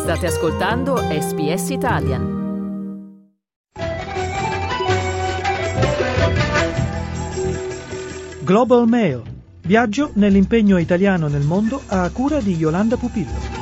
State ascoltando SBS Italian. Global Mail. Viaggio nell'impegno italiano nel mondo a cura di Yolanda Pupillo.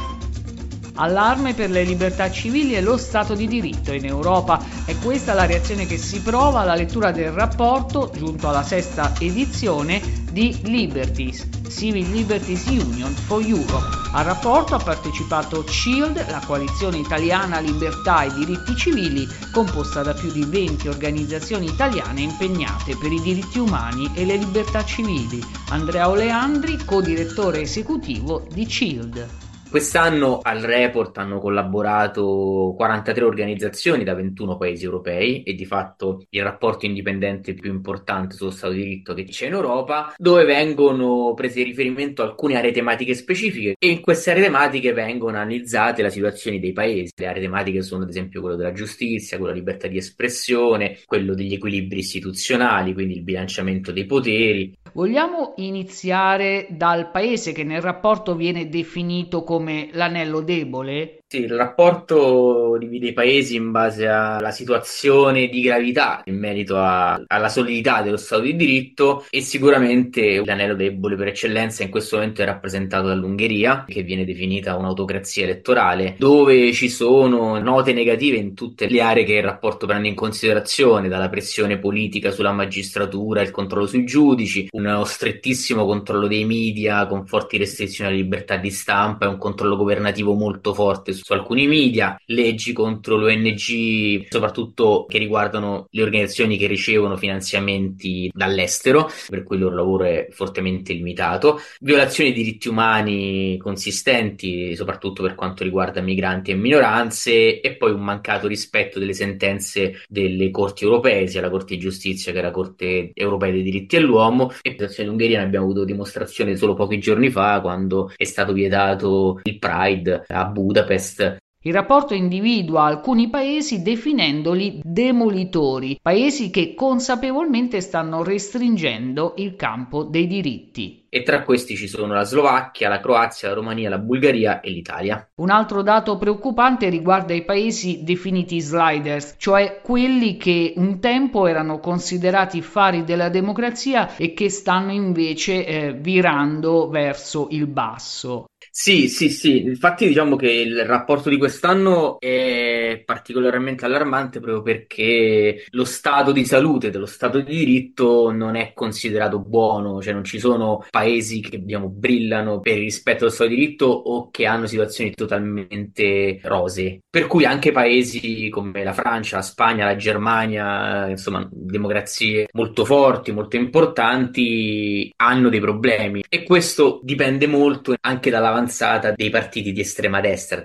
Allarme per le libertà civili e lo Stato di diritto in Europa. È questa la reazione che si prova alla lettura del rapporto, giunto alla sesta edizione, di Liberties, Civil Liberties Union for Europe. Al rapporto ha partecipato CILD, la coalizione italiana Libertà e Diritti Civili, composta da più di 20 organizzazioni italiane impegnate per i diritti umani e le libertà civili. Andrea Oleandri, co-direttore esecutivo di CILD. Quest'anno al report hanno collaborato 43 organizzazioni da 21 paesi europei e di fatto il rapporto indipendente più importante sullo Stato di diritto che c'è in Europa, dove vengono prese in riferimento alcune aree tematiche specifiche e in queste aree tematiche vengono analizzate le situazioni dei paesi. Le aree tematiche sono ad esempio quello della giustizia, quello della libertà di espressione, quello degli equilibri istituzionali, quindi il bilanciamento dei poteri. Vogliamo iniziare dal paese che nel rapporto viene definito come l'anello debole? Sì, il rapporto divide i paesi in base alla situazione di gravità in merito alla solidità dello Stato di diritto e sicuramente l'anello debole per eccellenza in questo momento è rappresentato dall'Ungheria, che viene definita un'autocrazia elettorale, dove ci sono note negative in tutte le aree che il rapporto prende in considerazione, dalla pressione politica sulla magistratura, il controllo sui giudici, uno strettissimo controllo dei media con forti restrizioni alla libertà di stampa e un controllo governativo molto forte su alcuni media, leggi contro l'ONG, soprattutto che riguardano le organizzazioni che ricevono finanziamenti dall'estero, per cui il loro lavoro è fortemente limitato, violazioni di diritti umani consistenti, soprattutto per quanto riguarda migranti e minoranze, e poi un mancato rispetto delle sentenze delle corti europee, sia la Corte di Giustizia che la Corte Europea dei Diritti dell'Uomo. E per la situazione ungherina ne abbiamo avuto dimostrazione solo pochi giorni fa, quando è stato vietato il Pride a Budapest. Il rapporto individua alcuni paesi definendoli demolitori, paesi che consapevolmente stanno restringendo il campo dei diritti. E tra questi ci sono la Slovacchia, la Croazia, la Romania, la Bulgaria e l'Italia. Un altro dato preoccupante riguarda i paesi definiti sliders, cioè quelli che un tempo erano considerati fari della democrazia e che stanno invece virando verso il basso. Sì, infatti diciamo che il rapporto di quest'anno è particolarmente allarmante proprio perché lo stato di salute dello Stato di diritto non è considerato buono, cioè non ci sono paesi che brillano per il rispetto dello Stato di diritto o che hanno situazioni totalmente rosee, per cui anche paesi come la Francia, la Spagna, la Germania, insomma democrazie molto forti, molto importanti, hanno dei problemi e questo dipende molto anche dall'avanzata dei partiti di estrema destra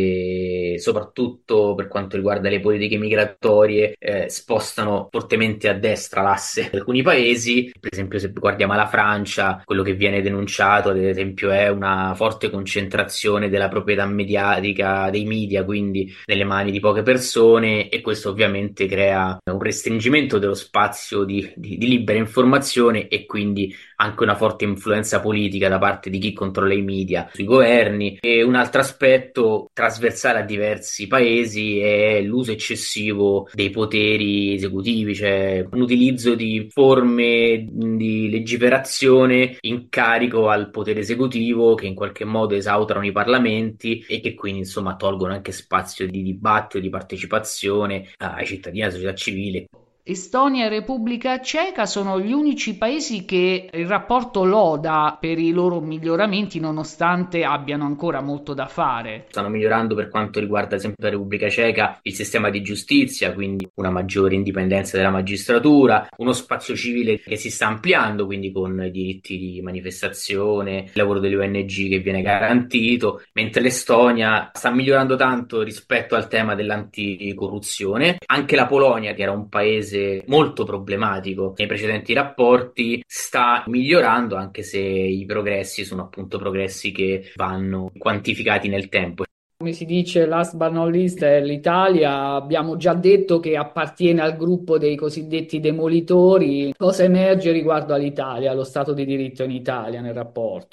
che soprattutto per quanto riguarda le politiche migratorie spostano fortemente a destra l'asse di alcuni paesi. Per esempio, se guardiamo la Francia, quello che viene denunciato ad esempio è una forte concentrazione della proprietà mediatica dei media, quindi nelle mani di poche persone, e questo ovviamente crea un restringimento dello spazio di libera informazione e quindi anche una forte influenza politica da parte di chi controlla i media sui governi. E un altro aspetto trasversale a diversi paesi è l'uso eccessivo dei poteri esecutivi, cioè un utilizzo di forme di legiferazione in carico al potere esecutivo che in qualche modo esautorano i parlamenti e che quindi insomma tolgono anche spazio di dibattito, di partecipazione ai cittadini, alla società civile. Estonia e Repubblica Ceca sono gli unici paesi che il rapporto loda per i loro miglioramenti nonostante abbiano ancora molto da fare. Stanno migliorando per quanto riguarda ad esempio la Repubblica Ceca il sistema di giustizia, quindi una maggiore indipendenza della magistratura, uno spazio civile che si sta ampliando, quindi con diritti di manifestazione, il lavoro delle ONG che viene garantito, mentre l'Estonia sta migliorando tanto rispetto al tema dell'anticorruzione. Anche la Polonia, che era un paese molto problematico nei precedenti rapporti, sta migliorando, anche se i progressi sono appunto progressi che vanno quantificati nel tempo. Come si dice, last but not least è l'Italia. Abbiamo già detto che appartiene al gruppo dei cosiddetti demolitori. Cosa emerge riguardo all'Italia, allo Stato di diritto in Italia nel rapporto?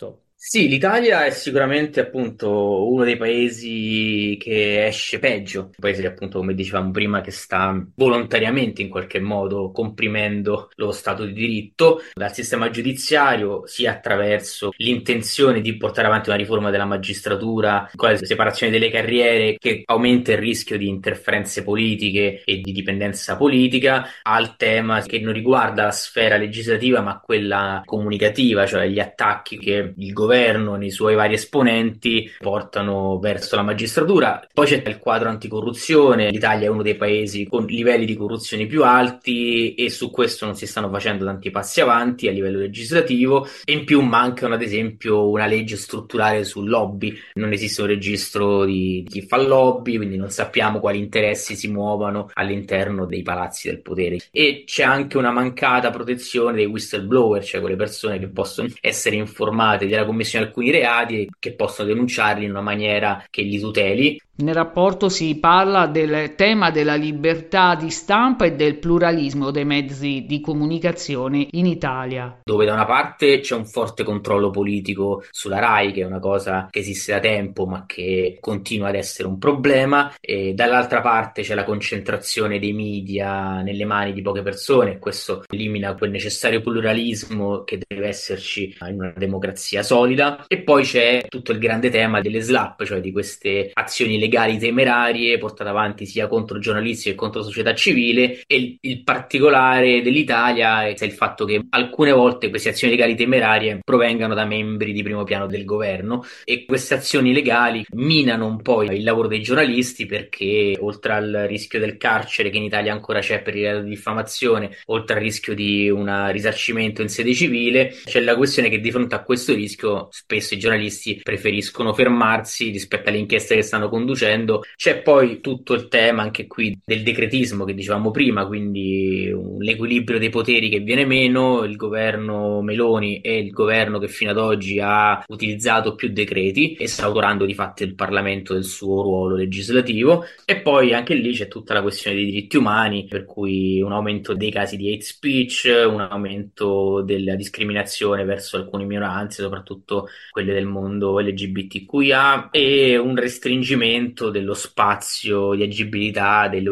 Sì, l'Italia è sicuramente appunto uno dei paesi che esce peggio, un paese appunto come dicevamo prima che sta volontariamente in qualche modo comprimendo lo Stato di diritto dal sistema giudiziario, sia attraverso l'intenzione di portare avanti una riforma della magistratura con la separazione delle carriere che aumenta il rischio di interferenze politiche e di dipendenza politica, al tema che non riguarda la sfera legislativa ma quella comunicativa, cioè gli attacchi che il governo nei suoi vari esponenti portano verso la magistratura. Poi c'è il quadro anticorruzione, l'Italia è uno dei paesi con livelli di corruzione più alti e su questo non si stanno facendo tanti passi avanti a livello legislativo, e in più mancano ad esempio una legge strutturale sul lobby, non esiste un registro di chi fa lobby, quindi non sappiamo quali interessi si muovano all'interno dei palazzi del potere, e c'è anche una mancata protezione dei whistleblower, cioè quelle persone che possono essere informate della commissione di alcuni reati e che possono denunciarli in una maniera che li tuteli. Nel rapporto si parla del tema della libertà di stampa e del pluralismo dei mezzi di comunicazione in Italia, dove da una parte c'è un forte controllo politico sulla RAI, che è una cosa che esiste da tempo ma che continua ad essere un problema, e dall'altra parte c'è la concentrazione dei media nelle mani di poche persone, e questo elimina quel necessario pluralismo che deve esserci in una democrazia solida. E poi c'è tutto il grande tema delle SLAPP, cioè di queste azioni legali temerarie portate avanti sia contro giornalisti che contro società civile, e il particolare dell'Italia è il fatto che alcune volte queste azioni legali temerarie provengano da membri di primo piano del governo, e queste azioni legali minano un po' il lavoro dei giornalisti, perché oltre al rischio del carcere che in Italia ancora c'è per il reato di diffamazione, oltre al rischio di un risarcimento in sede civile, c'è la questione che di fronte a questo rischio spesso i giornalisti preferiscono fermarsi rispetto alle inchieste che stanno conducendo. C'è poi tutto il tema anche qui del decretismo che dicevamo prima, quindi l'equilibrio dei poteri che viene meno, il governo Meloni e il governo che fino ad oggi ha utilizzato più decreti e sta autorando di fatto il Parlamento del suo ruolo legislativo. E poi anche lì c'è tutta la questione dei diritti umani, per cui un aumento dei casi di hate speech, un aumento della discriminazione verso alcune minoranze, soprattutto quelle del mondo LGBTQIA, e un restringimento dello spazio di agibilità delle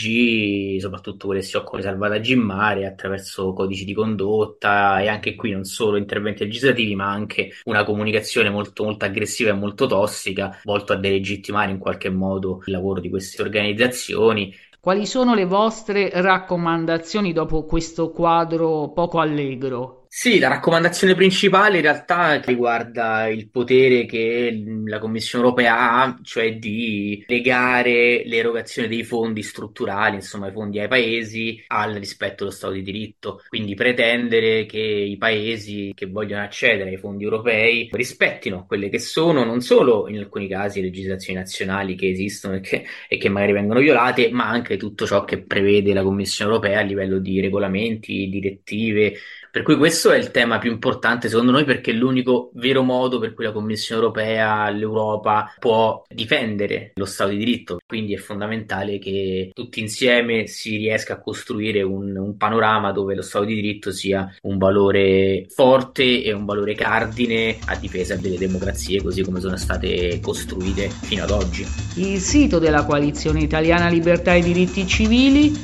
ONG, soprattutto quelle che si occupano di salvataggio in mare, attraverso codici di condotta, e anche qui non solo interventi legislativi ma anche una comunicazione molto molto aggressiva e molto tossica, volto a delegittimare in qualche modo il lavoro di queste organizzazioni. Quali sono le vostre raccomandazioni dopo questo quadro poco allegro? Sì, la raccomandazione principale in realtà riguarda il potere che la Commissione europea ha, cioè di legare l'erogazione dei fondi strutturali, insomma i fondi ai paesi, al rispetto dello Stato di diritto. Quindi pretendere che i paesi che vogliono accedere ai fondi europei rispettino quelle che sono non solo in alcuni casi legislazioni nazionali che esistono e che magari vengono violate, ma anche tutto ciò che prevede la Commissione europea a livello di regolamenti, direttive. Per cui questo è il tema più importante secondo noi, perché è l'unico vero modo per cui la Commissione europea, l'Europa può difendere lo Stato di diritto. Quindi è fondamentale che tutti insieme si riesca a costruire un panorama dove lo Stato di diritto sia un valore forte e un valore cardine a difesa delle democrazie così come sono state costruite fino ad oggi. Il sito della Coalizione Italiana Libertà e Diritti Civili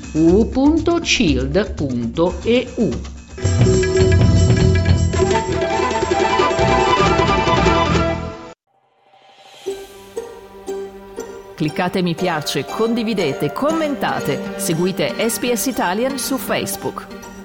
www.cild.eu. Cliccate mi piace, condividete, commentate, seguite SPS Italian su Facebook.